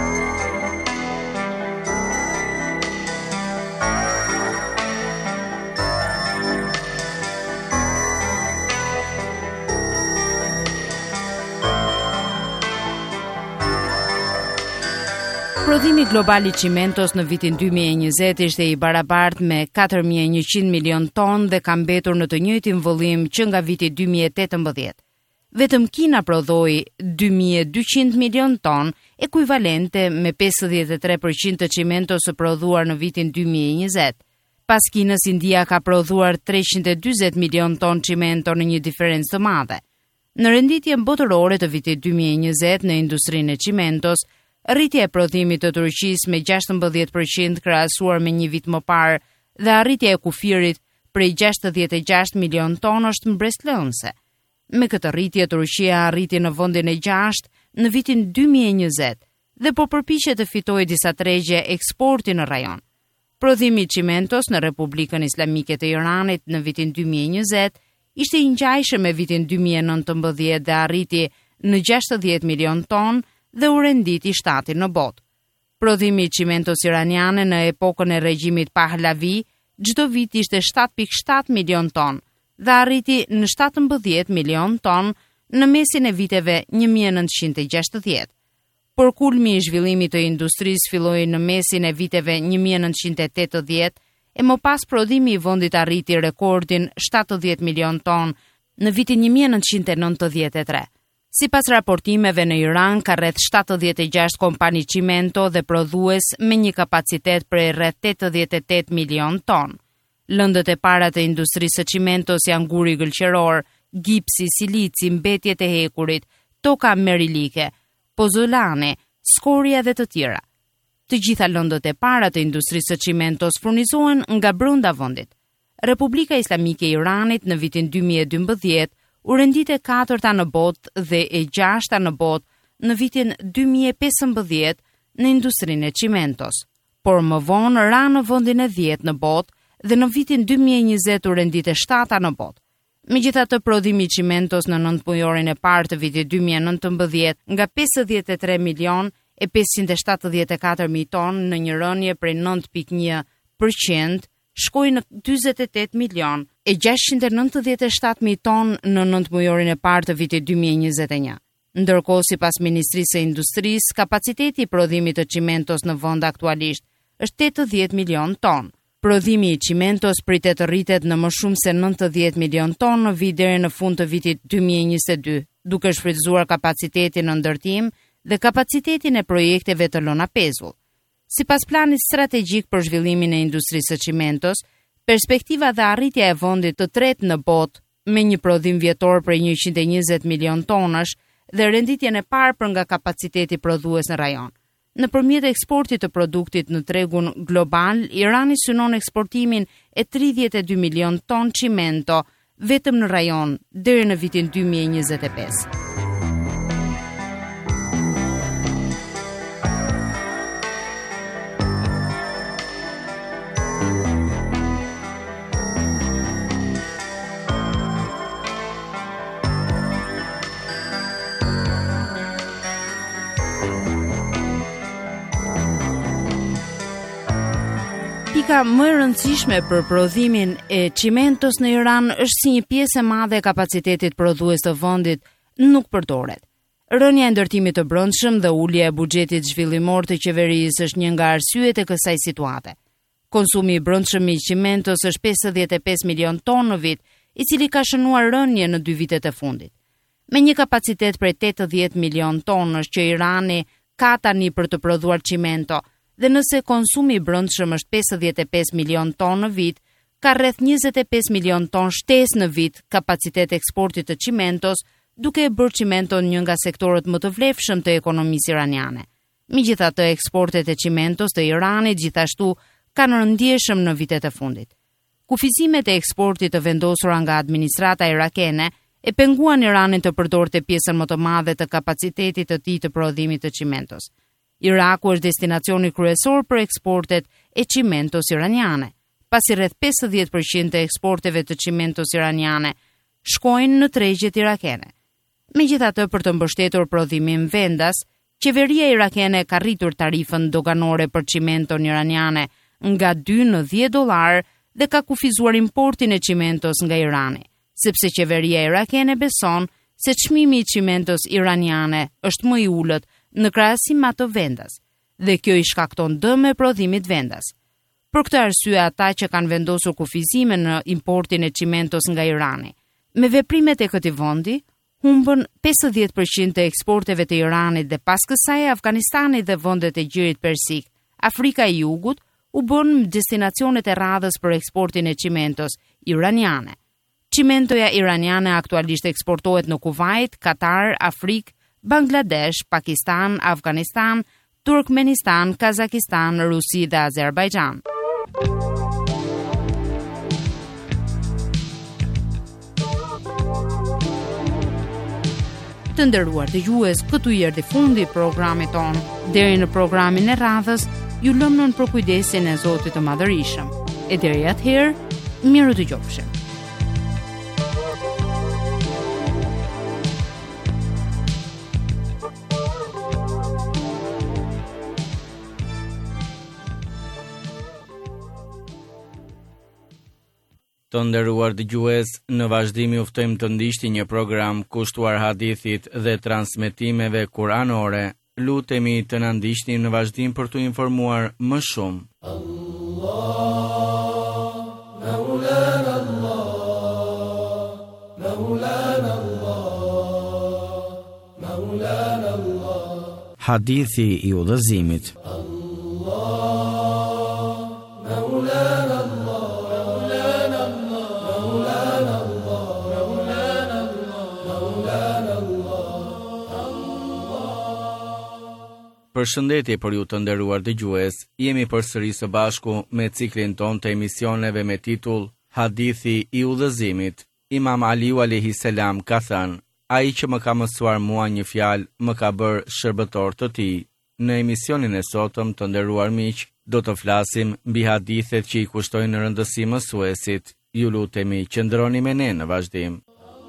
Prodhimi global i çimentos në vitin dy mijë e njëzet ishte i barabartë me katër mijë e njëqind milion tonë dhe ka mbetur në të njëjtin vëllim që nga viti dy mijë e tetëmbëdhjetë. Vetëm Kina prodhoi dy mijë e dyqind milion tonë, ekuivalente me pesëdhjetë e tre përqind të çimentos së prodhuar në vitin dy mijë e njëzet. Pas Kinës, India ka prodhuar treqind e dyzet milion tonë çimento në një diferencë të madhe. Në renditjen botërore të vitit dy mijë e njëzet në industrinë e çimentos, rritja e prodhimit të Turqisë me gjashtëmbëdhjetë përqind krahasuar me një vit më parë dhe arritja e kufirit prej gjashtëdhjetë e gjashtë milion tonë është mbreslënëse. Me këtë rritje, Turqia arriti në vendin e gjashtë në vitin dy mijë e njëzet dhe po përpiqet të fitojë disa tregje eksporti në rajon. Prodhimi i çimentos në Republikën Islamike të Iranit në vitin dy mijë e njëzet ishte i ngjajshëm me vitin dy mijë e nëntëmbëdhjetë dhe arriti në gjashtëdhjetë milion tonë dhe u renditi shtati në botë. Prodhimi i çimentos iraniane në epokën e regjimit Pahlavi çdo vit ishte shtatë pikë shtatë milion tonë dhe arriti në shtatëmbëdhjetë milion tonë në mesin e viteve një mijë e nëntëqind e gjashtëdhjetë. Por kulmi i zhvillimit të industrisë filloi në mesin e viteve një mijë e nëntëqind e tetëdhjetë e më pas prodhimi i vendit arriti rekordin shtatëdhjetë milion tonë në vitin një mijë e nëntëqind e nëntëdhjetë e tre. Si pas raportimeve në Iran, ka rreth shtatëdhjetë e gjashtë kompani çimento dhe prodhues me një kapacitet prej rreth tetëdhjetë e tetë milion tonë. Lëndët e para të industrisë së çimentos janë guri gëlqëror, gipsi, silici, mbetjet e hekurit, toka merilike, pozolane, skorja dhe të tjera. Të gjitha lëndët e para të industrisë së çimentos furnizohen nga brenda vendit. Republika Islamike e Iranit në vitin dy mijë e dymbëdhjetë u rendit e katërta në botë dhe e gjashta në botë në vitin dy mijë e pesëmbëdhjetë në industrinë e çimentos, por më vonë ra në vendin e dhjetë në botë dhe në vitin dy mijë e njëzet u rendit e shtata në botë. Megjithatë, prodhimi i çimentos në nëntëmujorin e parë të vitit dy mijë e nëntëmbëdhjetë nga pesëdhjetë e tre milion e pesëqind e shtatëdhjetë e katër mijë tonë në një rënje prej nëntë pikë një përqind shkoi në dyzet e tetë milion e gjashtëqind e nëntëdhjetë e shtatë mijë tonë në nëntëmujorin e parë të vitit dy mijë e njëzet e një. Ndërkohë, sipas Ministrisë së Industrisë, kapaciteti i prodhimit të çimentos në vend aktualisht është tetëdhjetë milion tonë. Prodhimi i çimentos pritet të rritet në më shumë se nëntëdhjetë milion tonë në vit deri në fund të vitit dy mijë e njëzet e dy, duke shfrytëzuar kapacitetin në ndërtim dhe kapacitetin e projekteve të lëna pezull. Sipas planit strategjik për zhvillimin e industrisë së çimentos, perspektiva dhe arritja e vendit të tretë në botë me një prodhim vjetor prej njëqind e njëzet milion tonësh dhe renditjen e parë për nga kapaciteti prodhues në rajon. Nëpërmjet eksportit të produktit në tregun global, Irani synon eksportimin e tridhjetë e dy milion ton çimento vetëm në rajon deri në vitin dy mijë e njëzet e pesë. Pika më e rëndësishme për prodhimin e çimentos në Iran është si një pjesë e madhe e kapacitetit prodhues të vendit nuk përdoret. Rënja e ndërtimit të brendshëm dhe ulja e buxhetit zhvillimor të qeverisë është një nga arsyet e kësaj situate. Konsumi i brendshëm i qimentos është pesëdhjetë e pesë milion tonë në vit, i cili ka shënuar rënje në dy vitet e fundit. Me një kapacitet prej tetëdhjetë milion tonësh që Irani ka tani për të prodhuar qimento, dhe nëse konsumi i brendshëm është pesëdhjetë e pesë milion tonë në vit, ka rreth njëzet e pesë milion tonë shtesë në vit kapacitet eksportit të qimentos, duke e bërë qimenton një nga sektorët më të vlefshëm të ekonomisë iraniane. Megjithatë, eksportet e qimentos të Iranit gjithashtu kanë rëndjeshëm në vitet e fundit. Kufizimet e eksportit të vendosura nga administrata irakene e penguan Iranin të përdorte pjesën më të madhe të kapacitetit të tij të prodhimit të qimentos. Iraku është destinacioni kryesor për eksportet e qimentos iraniane, pasi rreth pesëdhjetë përqind të eksporteve të qimentos iraniane shkojnë në tregjet irakene. Megjithatë, për të mbështetur prodhimin vendas, qeveria irakene ka rritur tarifën doganore për qimenton iraniane nga dy në dhjetë dollar dhe ka kufizuar importin e qimentos nga Irani, sepse qeveria irakene beson se çmimi i qimentos iraniane është më i ulët në krahasim me atë vendas, dhe kjo i shkakton dëm e prodhimit vendas. Për këtë arsye, ata që kanë vendosur kufizime në importin e qimentos nga Irani, me veprimet e këtij vendi, humbën pesëdhjetë përqind të eksporteve të Iranit dhe pas kësaj Afganistani dhe vendet e gjirit persik, Afrika e Jugut u bën destinacionet e radhës për eksportin e qimentos iraniane. Qimentoja iraniane aktualisht eksportohet në Kuvajt, Katar, Afrikë, Bangladesh, Pakistan, Afganistan, Turkmenistan, Kazakistan, Rusi dhe Azerbajxhan. Të nderuar dëgjues, këtu i erdhi fundi i programit ton. Deri në programin e radhës, ju lëm nën për kujdesin e Zotit të Madhërisëm. E deri atëherë, miru të qofshim. Të nderuar dëgjues, në vazhdim ju ftojmë të ndiqni një program kushtuar hadithit dhe transmetimeve kuranore. Lutemi të na ndiqni në vazhdim për të informuar më shumë. Allah, Maulana Allah, Maulana Allah, Maulana Allah. Hadithi i udhëzimit. Përshëndetje për ju të nderuar dëgjues, jemi përsëri së bashku me ciklin ton të emisioneve me titull Hadithi i udhëzimit. Imam Aliu alayhi salam ka thënë: ai që më ka mësuar mua një fjalë, më ka bërë shërbëtor të tij. Në emisionin e sotëm, të nderuar miq, do të flasim mbi hadithet që i kushtojnë rëndësi mësuesit. Ju lutemi qëndroni me ne në vazhdim.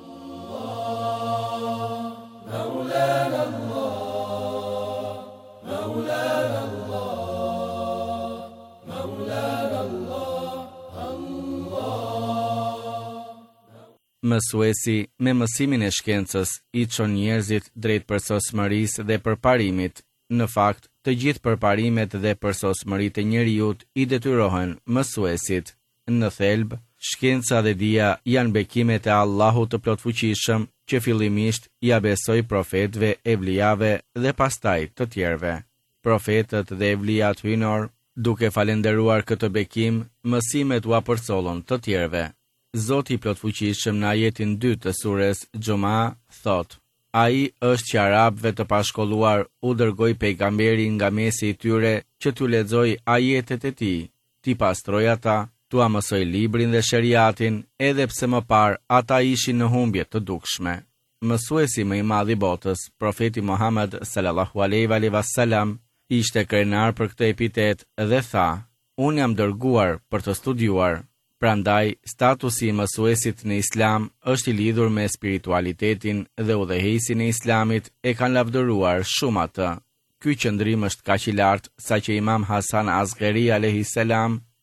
Mësuesi me mësimin e shkencës i çon njerëzit drejt përsosmërisë dhe përparimit. Në fakt, të gjithë përparimet dhe përsosmëritë e njerëzit i detyrohen mësuesit. Në thelb, shkenca dhe dija janë bekimet e Allahut të plotfuqishëm që fillimisht ja besoi profetëve, evlijave dhe pastaj të tjerëve. Profetët dhe evlijat hyjnor, duke falendëruar këtë bekim, mësimet u apërsollën të tjerëve. Zoti i plotfuqishëm në ajetin dy të surës Xhuma thot: ai është që arabëve të pashkolluar u dërgoi pejgamberi nga mesi i tyre që t'u lexoj ajetet e tij, t'i pastroj ata, t'u mësoj librin dhe sheriatin, edhe pse më parë ata ishin në humbje të dukshme. Mësuesi më i madh i botës, profeti Muhammed sallallahu alaihi wasallam, ishte krenar për këtë epitet dhe tha: unë jam dërguar për të studiuar. Prandaj, statusi i mësuesit në Islam është i lidhur me spiritualitetin dhe udhëheqësin e Islamit e kanë lavdëruar shumë atë. Ky qëndrim është kaq i lartë sa që Imam Hasan Asghari alayhi salam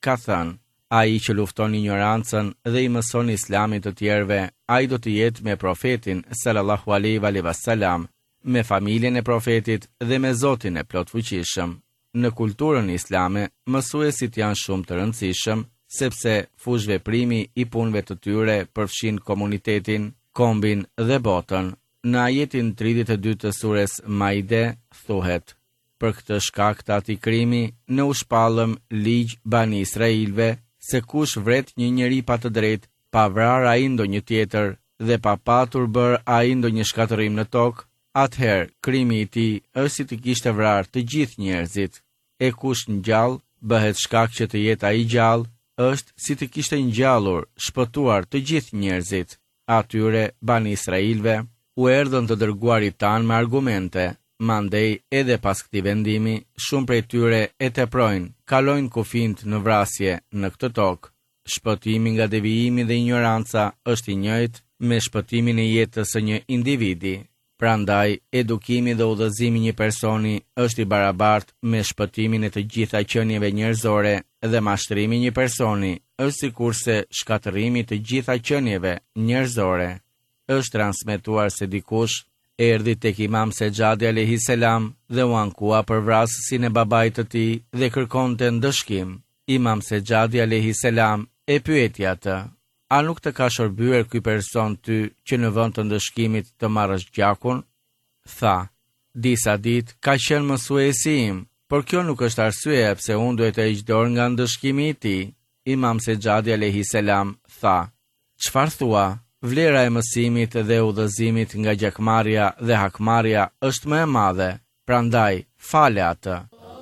ka thënë: ai që lufton ignorancën dhe i mëson islamin të tjerëve, ai do të jetë me profetin sallallahu alaihi wasallam, me familjen e profetit dhe me Zotin e plot fuqishëm. Në kulturën islame, mësuesit janë shumë të rëndësishëm, sepse fush veprimi i punëve të tyre përfshin komunitetin, kombin dhe botën. Në ajetin tridhjetë e dy të sures Maide thuhet: për këtë shkak të atij krimi, ne u shpallëm ligj Bani Israilve, se kush vret një njeri pa të drejtë, pa vrar ai ndonjë tjetër dhe pa patur bër ai ndonjë shkatërrim në tokë, atëherë krimi i tij është si të kishte vrarë të gjithë njerëzit. E kush ngjall bëhet shkak që të jetë ai gjallë, është si të kishte ngjallur, shpëtuar të gjithë njerëzit. Atyre Bani Israilve u erdhën të dërguarit tan me argumente, mandej edhe pas këtij vendimi, shumë prej tyre e teprojnë, kalojnë kufijt në vrasje në këtë tokë. Shpëtimi nga devijimi dhe ignoranca është i njëjtë me shpëtimin e jetës së një individi. Prandaj, edukimi dhe udhëzimi një personi është i barabartë me shpëtimin e të gjitha qenieve njerëzore dhe mashtrimi një personi është sikurse shkatërrimi i të gjitha qenieve njerëzore. Është transmetuar se dikush erdhi tek Imam Sejadi alayhi salam dhe u ankua për vrasësin e babait të tij dhe kërkonte ndëshkim. Imam Sejadi alayhi salam e pyeti atë: a nuk të ka shërbyer ky person ty që në vend të ndëshkimit të marrësh gjakun? Tha: disa ditë ka qenë mësuesi im, por kjo nuk është arsye pse unë duhet të heq dorë nga ndëshkimi i tij. Imam Sejadi alayhi salam tha: çfarë thua? Vlera e mësimit dhe udhëzimit nga gjakmarrja dhe hakmarrja është më e madhe, prandaj fale atë.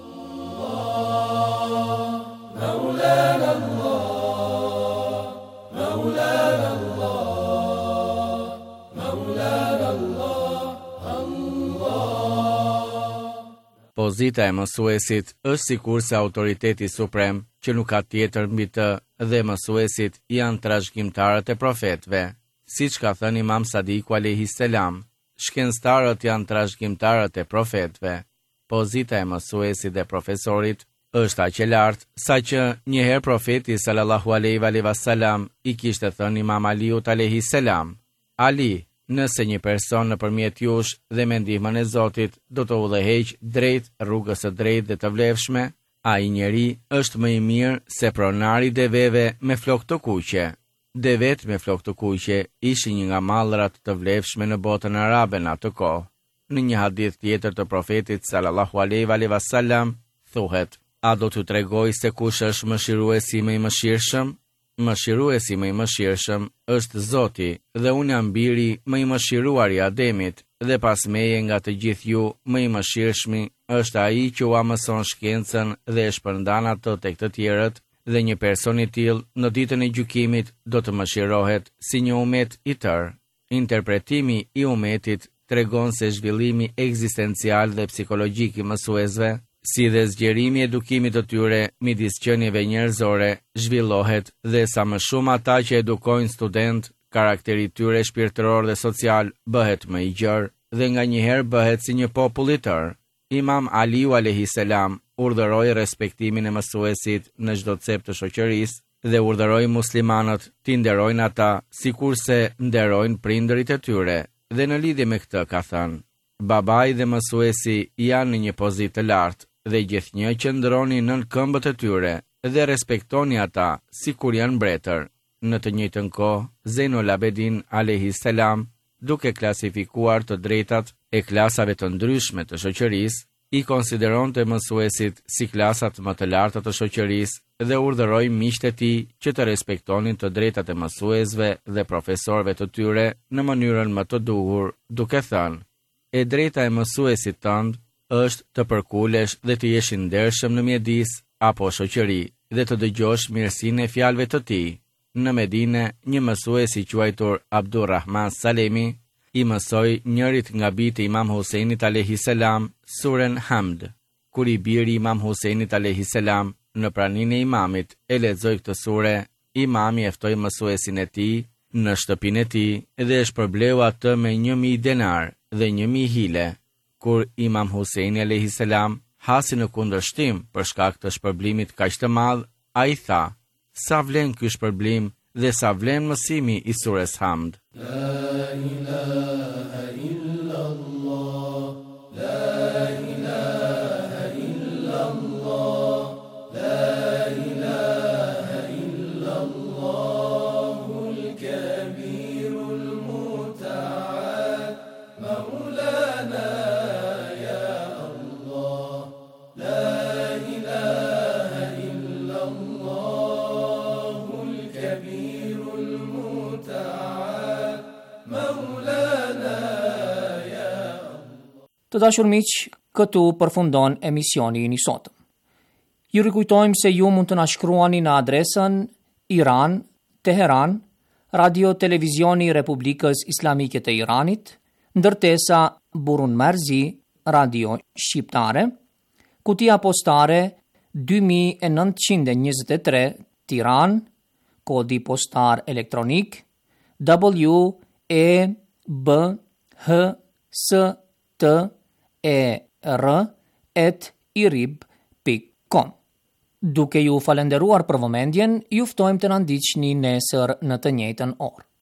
Pozita e mësuesit është sikurse autoriteti suprem që nuk ka tjetër mbi të dhe mësuesit janë trashëgimtarët e profetëve. Siç ka thënë Imam Sadiku alayhi salam, shkencëtarët janë trashëgimtarët e profetëve. Pozita e mësuesit dhe profesorit është aq e lartë saqë një herë profeti sallallahu alaihi wasallam i kishte thënë Imam Aliut alayhi salam: Ali, nëse një person nëpërmjet jush dhe me ndihmën e Zotit do të udhëheq drejt rrugës së drejtë dhe të vlefshme, ai njeri është më i mirë se pronari i deveve me flokë të kuqe. Devet me flokë të kuqe ishin një nga mallrat të vlefshme në botën arabe në atë kohë. Në një hadith tjetër të profetit sallallahu alaihi wasallam thuhet: a do t'ju tregoj se kush është mëshiruesi më i mëshirshëm? Mëshiruesi më i mëshirshëm është Zoti, dhe unë jam biri më i mëshiruar i Ademit, dhe pas meje nga të gjithë ju më i mëshirshmi është ai që ua mëson shkencën dhe e shpërndan atë tek të tjerët, dhe një person i tillë në ditën e gjykimit do të mëshirohet si një umet i tërë. Interpretimi i umetit tregon se zhvillimi ekzistencial dhe psikologjik i mësuesve, si dhe zgjerimi i edukimit të tyre midis qenieve njerëzore, zhvillohet dhe sa më shumë ata që edukojnë student, karakteri i tyre shpirtëror dhe social bëhet më i gjerë dhe nganjëherë bëhet si një popull i tërë. Imam Aliu alayhi salam urdhëroi respektimin e mësuesit në çdo cep të shoqërisë dhe urdhëroi muslimanët t'i nderojnë ata sikurse nderojnë prindërit e tyre. Dhe në lidhje me këtë ka thënë: babai dhe mësuesi janë në një pozitë të lartë dhe gjithnjë qëndroni nën këmbët e tyre dhe respektoni ata sikur janë mbretër. Në të njëjtën kohë, Zeinul Abidin alayhi salam, duke klasifikuar të drejtat e klasave të ndryshme të shoqërisë, i konsideronte mësuesit si klasat më të larta të shoqërisë dhe urdhëroi miqtë e tij që të respektonin të drejtat e mësuesve dhe profesorëve të tyre në mënyrën më të duhur, duke thënë: e drejta e mësuesit tënd është të përkulesh dhe të jesh i ndershëm në mjedis apo shoqëri dhe të dëgjosh mirësinë e fjalëve të tij. Në Medine, një mësues i quajtur Abdurrahman Salemi i mësoi njërit nga bijtë e Imam Huseinit alayhi salam suren Hamd. Kur i biri i Imam Huseinit alayhi salam në praninë e imamit e lexoi këtë sure, imami e ftoi mësuesin e tij në shtëpinë e tij dhe e shpërbleu atë me një mijë denar dhe një mijë hile. Kur Imam Huseini alayhi salam hasi në kundërshtim për shkak të shpërblimit kaq të madh, A i tha, sa vlen ky shpërblim dhe sa vlen mësimi i sures Hamd. Të dashur miq, këtu përfundon emisioni i sotëm. Ju rikujtojmë se ju mund të na shkruani në adresën Iran, Teheran, Radio Televizioni Republikës Islamike të Iranit, ndërtesa Burun Marzi, Radio Shqiptare, kutia postare dy mijë e nëntëqind e njëzet e tre, Tiranë, kodi postar elektronik W E B H S T E R at irib dot com. Duke ju falenderuar për vëmendjen, ju ftojmë të na ndiqni nesër në të njëjtën orë.